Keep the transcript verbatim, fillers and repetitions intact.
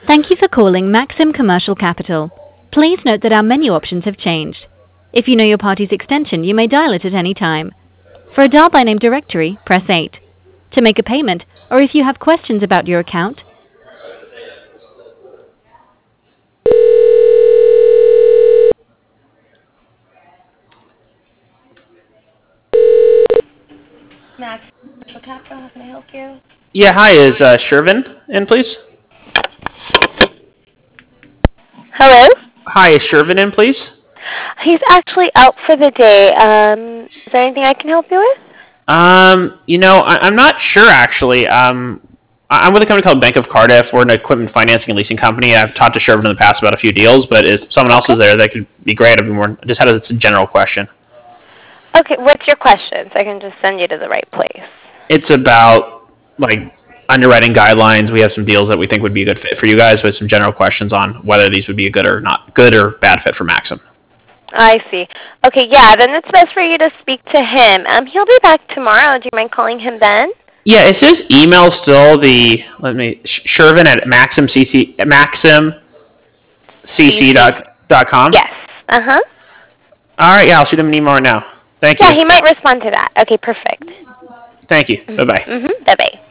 Thank you for calling Maxim Commercial Capital. Please note that our menu options have changed. If you know your party's extension, you may dial it at any time. For a dial by name directory, press eight. To make a payment, or if you have questions about your account. Max Commercial Capital, how can I help you? Yeah, hi, is uh, Shervin in, please? Hello? Hi, is Shervin in, please? He's actually out for the day. Um, is there anything I can help you with? Um, you know, I, I'm not sure, actually. Um, I- I'm with a company called Bank of Cardiff. We're an equipment financing and leasing company. I've talked to Shervin in the past about a few deals, but if someone else Okay. is there, that could be great. I'd be more, just had a general question. Okay, what's your question? So I can just send you to the right place. It's about, like, underwriting guidelines. We have some deals that we think would be a good fit for you guys, with some general questions on whether these would be a good or not good or bad fit for Maxim. I see. Okay, yeah, then it's best for you to speak to him. Um, he'll be back tomorrow. Do you mind calling him then? Yeah, is his email still the, let me, Shervin at Maxim C C, maxim c c C C. dot dot com? Yes. Uh-huh. All right, yeah, I'll shoot him an email right now. Thank Yeah, you. he might respond to that. Okay, perfect. Thank you. Bye-bye. Mm-hmm. Bye-bye.